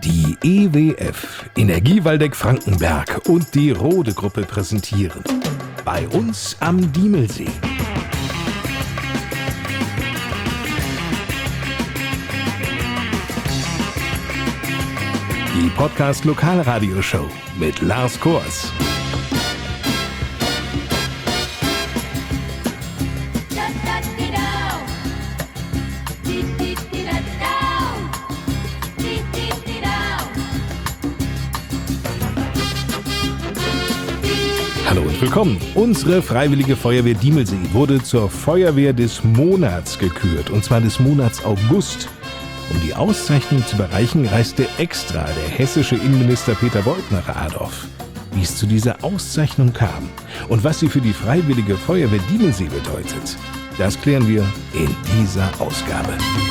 Die EWF, Energie Waldeck-Frankenberg und die Rode-Gruppe präsentieren Bei uns am Diemelsee. Die Podcast-Lokalradioshow mit Lars Kors. Hallo und willkommen. Unsere Freiwillige Feuerwehr Diemelsee wurde zur Feuerwehr des Monats gekürt, und zwar des Monats August. Um die Auszeichnung zu erreichen, reiste extra der hessische Innenminister Peter Beuth nach Adorf. Wie es zu dieser Auszeichnung kam und was sie für die Freiwillige Feuerwehr Diemelsee bedeutet, das klären wir in dieser Ausgabe.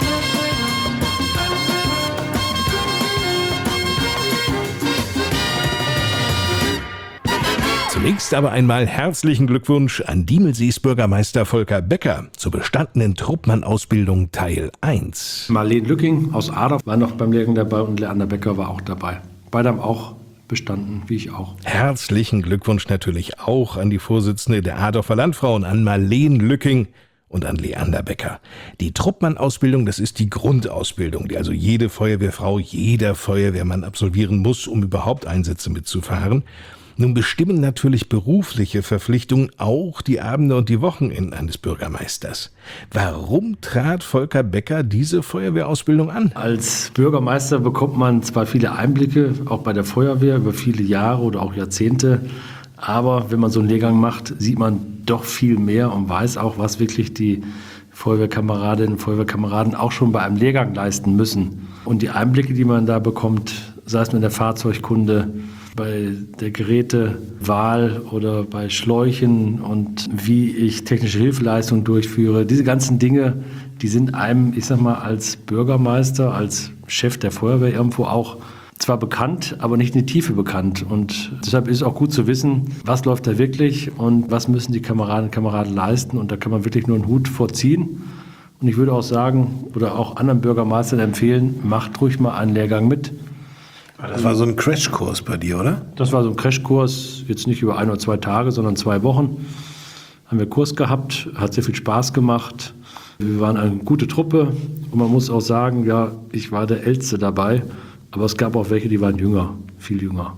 Zunächst aber einmal herzlichen Glückwunsch an Diemelsees Bürgermeister Volker Becker zur bestandenen Truppmann-Ausbildung Teil 1. Marlene Lücking aus Adorf war noch beim Lehrgang dabei und Leander Becker war auch dabei. Beide haben auch bestanden, wie ich auch. Herzlichen Glückwunsch natürlich auch an die Vorsitzende der Adorfer Landfrauen, an Marlene Lücking und an Leander Becker. Die Truppmann-Ausbildung, das ist die Grundausbildung, die also jede Feuerwehrfrau, jeder Feuerwehrmann absolvieren muss, um überhaupt Einsätze mitzufahren. Nun bestimmen natürlich berufliche Verpflichtungen auch die Abende und die Wochenenden eines Bürgermeisters. Warum trat Volker Becker diese Feuerwehrausbildung an? Als Bürgermeister bekommt man zwar viele Einblicke, auch bei der Feuerwehr, über viele Jahre oder auch Jahrzehnte. Aber wenn man so einen Lehrgang macht, sieht man doch viel mehr und weiß auch, was wirklich die Feuerwehrkameradinnen und Feuerwehrkameraden auch schon bei einem Lehrgang leisten müssen. Und die Einblicke, die man da bekommt, sei es mit der Fahrzeugkunde, bei der Gerätewahl oder bei Schläuchen und wie ich technische Hilfeleistungen durchführe. Diese ganzen Dinge, die sind einem, ich sag mal, als Bürgermeister, als Chef der Feuerwehr irgendwo auch zwar bekannt, aber nicht in die Tiefe bekannt. Und deshalb ist es auch gut zu wissen, was läuft da wirklich und was müssen die Kameradinnen und Kameraden leisten. Und da kann man wirklich nur einen Hut vorziehen. Und ich würde auch sagen, oder auch anderen Bürgermeistern empfehlen, macht ruhig mal einen Lehrgang mit. Das war so ein Crashkurs bei dir, oder? Das war so ein Crashkurs, jetzt nicht über 1 oder 2 Tage, sondern 2 Wochen. Haben wir Kurs gehabt, hat sehr viel Spaß gemacht. Wir waren eine gute Truppe und man muss auch sagen, ja, ich war der Älteste dabei, aber es gab auch welche, die waren jünger, viel jünger.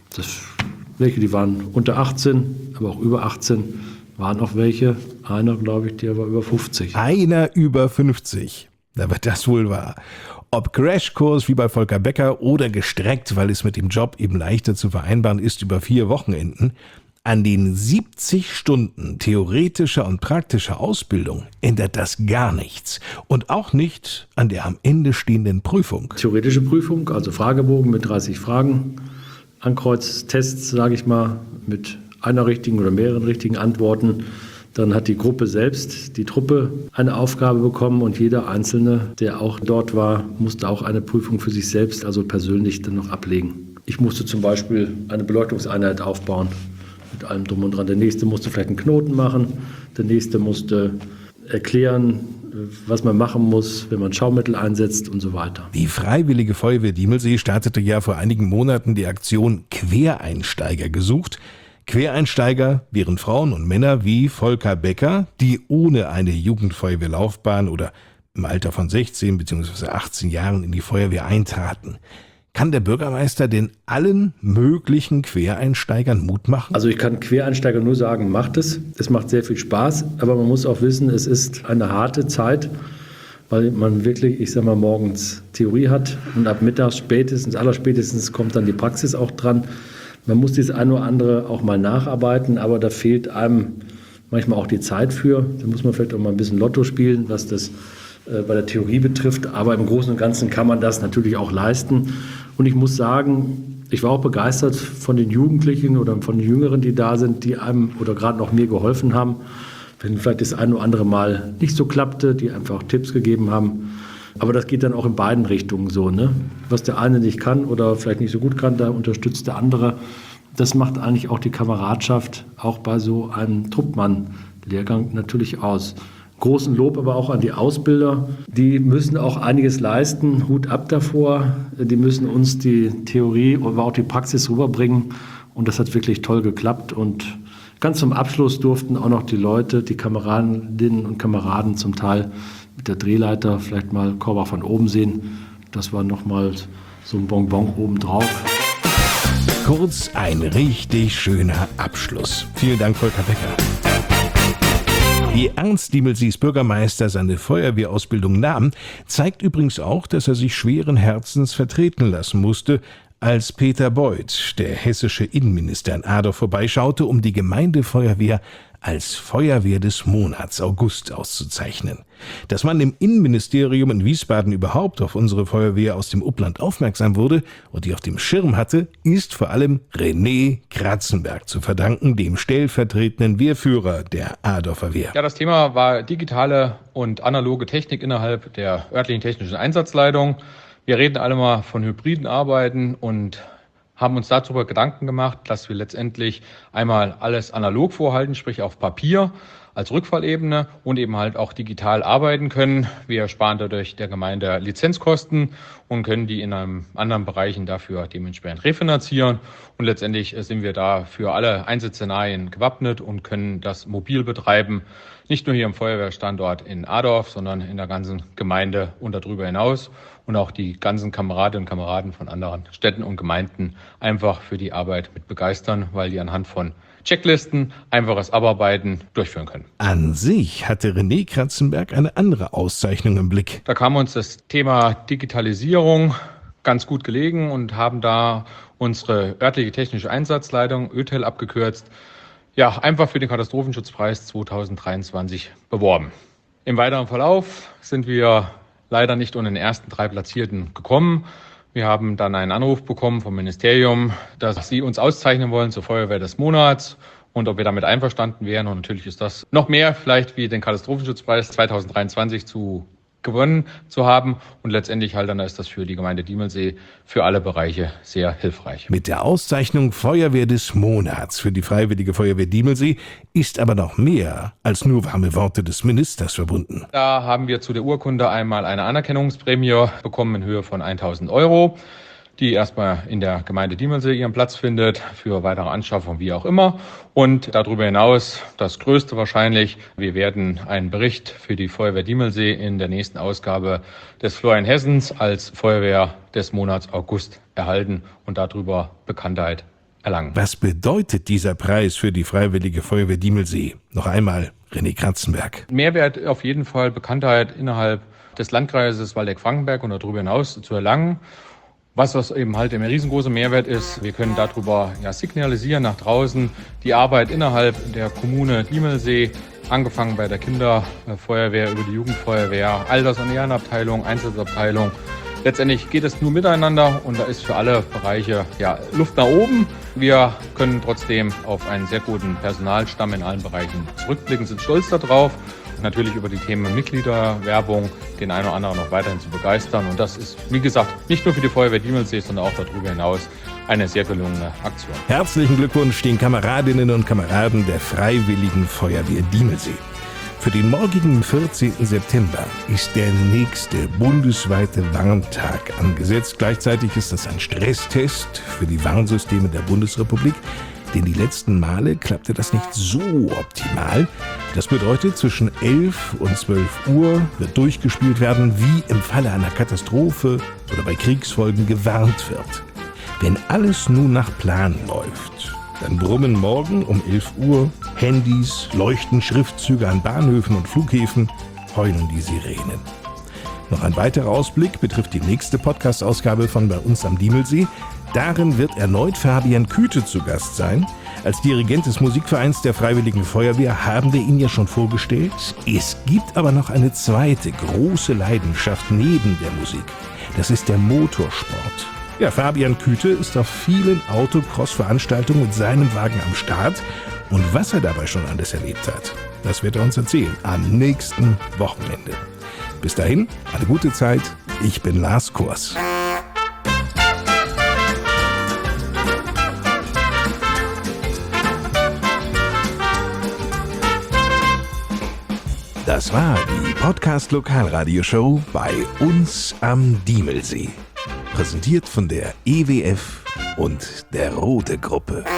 Welche, die waren unter 18, aber auch über 18, waren auch welche. Einer, glaube ich, der war über 50. Einer über 50, aber das wohl wahr. Ob Crashkurs wie bei Volker Becker oder gestreckt, weil es mit dem Job eben leichter zu vereinbaren ist, über 4 Wochenenden, an den 70 Stunden theoretischer und praktischer Ausbildung ändert das gar nichts. Und auch nicht an der am Ende stehenden Prüfung. Theoretische Prüfung, also Fragebogen mit 30 Fragen, Ankreuztests, sage ich mal, mit einer richtigen oder mehreren richtigen Antworten. Dann hat die Gruppe selbst, die Truppe, eine Aufgabe bekommen und jeder Einzelne, der auch dort war, musste auch eine Prüfung für sich selbst, also persönlich, dann noch ablegen. Ich musste zum Beispiel eine Beleuchtungseinheit aufbauen, mit allem drum und dran. Der nächste musste vielleicht einen Knoten machen, der nächste musste erklären, was man machen muss, wenn man Schaumittel einsetzt und so weiter. Die Freiwillige Feuerwehr Diemelsee startete ja vor einigen Monaten die Aktion Quereinsteiger gesucht. Quereinsteiger wären Frauen und Männer wie Volker Becker, die ohne eine Jugendfeuerwehrlaufbahn oder im Alter von 16 bzw. 18 Jahren in die Feuerwehr eintraten. Kann der Bürgermeister denn allen möglichen Quereinsteigern Mut machen? Also ich kann Quereinsteiger nur sagen, macht es. Es macht sehr viel Spaß, aber man muss auch wissen, es ist eine harte Zeit, weil man wirklich, ich sag mal, morgens Theorie hat und ab mittags allerspätestens kommt dann die Praxis auch dran. Man muss das eine oder andere auch mal nacharbeiten, aber da fehlt einem manchmal auch die Zeit für. Da muss man vielleicht auch mal ein bisschen Lotto spielen, was das bei der Theorie betrifft. Aber im Großen und Ganzen kann man das natürlich auch leisten. Und ich muss sagen, ich war auch begeistert von den Jugendlichen oder von den Jüngeren, die da sind, die einem oder gerade noch mir geholfen haben. Wenn vielleicht das eine oder andere Mal nicht so klappte, die einfach Tipps gegeben haben. Aber das geht dann auch in beiden Richtungen so, ne? Was der eine nicht kann oder vielleicht nicht so gut kann, da unterstützt der andere. Das macht eigentlich auch die Kameradschaft, auch bei so einem Truppmann-Lehrgang natürlich aus. Großen Lob aber auch an die Ausbilder. Die müssen auch einiges leisten. Hut ab davor. Die müssen uns die Theorie, aber auch die Praxis rüberbringen. Und das hat wirklich toll geklappt. Und ganz zum Abschluss durften auch noch die Leute, die Kameradinnen und Kameraden zum Teil mit der Drehleiter vielleicht mal Korbach von oben sehen. Das war nochmal so ein Bonbon obendrauf. Kurz ein richtig schöner Abschluss. Vielen Dank, Volker Becker. Wie ernst Diemelsees Bürgermeister seine Feuerwehrausbildung nahm, zeigt übrigens auch, dass er sich schweren Herzens vertreten lassen musste, als Peter Beuth, der hessische Innenminister, in Adorf vorbeischaute, um die Gemeindefeuerwehr als Feuerwehr des Monats August auszuzeichnen. Dass man im Innenministerium in Wiesbaden überhaupt auf unsere Feuerwehr aus dem Upland aufmerksam wurde und die auf dem Schirm hatte, ist vor allem René Kratzenberg zu verdanken, dem stellvertretenden Wehrführer der Adorfer Wehr. Ja, das Thema war digitale und analoge Technik innerhalb der örtlichen technischen Einsatzleitung. Wir reden alle mal von hybriden Arbeiten und haben uns darüber Gedanken gemacht, dass wir letztendlich einmal alles analog vorhalten, sprich auf Papier als Rückfallebene und eben halt auch digital arbeiten können. Wir sparen dadurch der Gemeinde Lizenzkosten und können die in einem anderen Bereichen dafür dementsprechend refinanzieren. Und letztendlich sind wir da für alle Einsatzszenarien gewappnet und können das mobil betreiben. Nicht nur hier im Feuerwehrstandort in Adorf, sondern in der ganzen Gemeinde und darüber hinaus. Und auch die ganzen Kameradinnen und Kameraden von anderen Städten und Gemeinden einfach für die Arbeit mit begeistern, weil die anhand von Checklisten einfaches Abarbeiten durchführen können. An sich hatte René Kratzenberg eine andere Auszeichnung im Blick. Da kam uns das Thema Digitalisierung ganz gut gelegen und haben da unsere örtliche technische Einsatzleitung, ÖTEL abgekürzt, einfach für den Katastrophenschutzpreis 2023 beworben. Im weiteren Verlauf sind wir leider nicht unter den ersten 3 Platzierten gekommen. Wir haben dann einen Anruf bekommen vom Ministerium, dass sie uns auszeichnen wollen zur Feuerwehr des Monats und ob wir damit einverstanden wären. Und natürlich ist das noch mehr vielleicht wie den Katastrophenschutzpreis 2023 gewonnen zu haben. Und letztendlich dann ist das für die Gemeinde Diemelsee für alle Bereiche sehr hilfreich. Mit der Auszeichnung Feuerwehr des Monats für die Freiwillige Feuerwehr Diemelsee ist aber noch mehr als nur warme Worte des Ministers verbunden. Da haben wir zu der Urkunde einmal eine Anerkennungsprämie bekommen in Höhe von 1.000 €, die erstmal in der Gemeinde Diemelsee ihren Platz findet, für weitere Anschaffung, wie auch immer. Und darüber hinaus, das Größte wahrscheinlich, wir werden einen Bericht für die Feuerwehr Diemelsee in der nächsten Ausgabe des Florian Hessens als Feuerwehr des Monats August erhalten und darüber Bekanntheit erlangen. Was bedeutet dieser Preis für die Freiwillige Feuerwehr Diemelsee? Noch einmal René Kratzenberg. Mehrwert auf jeden Fall, Bekanntheit innerhalb des Landkreises Waldeck-Frankenberg und darüber hinaus zu erlangen. Was eben halt ein riesengroßer Mehrwert ist, wir können darüber signalisieren nach draußen die Arbeit innerhalb der Kommune Diemelsee, angefangen bei der Kinderfeuerwehr, über die Jugendfeuerwehr, Alters- und Ehrenabteilung, Einsatzabteilung. Letztendlich geht es nur miteinander und da ist für alle Bereiche Luft nach oben. Wir können trotzdem auf einen sehr guten Personalstamm in allen Bereichen zurückblicken, sind stolz darauf. Natürlich über die Themen Mitgliederwerbung den einen oder anderen noch weiterhin zu begeistern. Und das ist, wie gesagt, nicht nur für die Feuerwehr Diemelsee, sondern auch darüber hinaus eine sehr gelungene Aktion. Herzlichen Glückwunsch den Kameradinnen und Kameraden der Freiwilligen Feuerwehr Diemelsee. Für den morgigen 14. September ist der nächste bundesweite Warntag angesetzt. Gleichzeitig ist das ein Stresstest für die Warnsysteme der Bundesrepublik. Denn die letzten Male klappte das nicht so optimal. Das bedeutet, zwischen 11 und 12 Uhr wird durchgespielt werden, wie im Falle einer Katastrophe oder bei Kriegsfolgen gewarnt wird. Wenn alles nun nach Plan läuft, dann brummen morgen um 11 Uhr Handys, leuchten Schriftzüge an Bahnhöfen und Flughäfen, heulen die Sirenen. Noch ein weiterer Ausblick betrifft die nächste Podcast-Ausgabe von Bei uns am Diemelsee. Darin wird erneut Fabian Küte zu Gast sein. Als Dirigent des Musikvereins der Freiwilligen Feuerwehr haben wir ihn ja schon vorgestellt. Es gibt aber noch eine zweite große Leidenschaft neben der Musik. Das ist der Motorsport. Ja, Fabian Küte ist auf vielen Autocross-Veranstaltungen mit seinem Wagen am Start. Und was er dabei schon alles erlebt hat, das wird er uns erzählen am nächsten Wochenende. Bis dahin, eine gute Zeit. Ich bin Lars Kors. Das war die Podcast-Lokalradioshow bei uns am Diemelsee. Präsentiert von der EWF und der Rode Gruppe.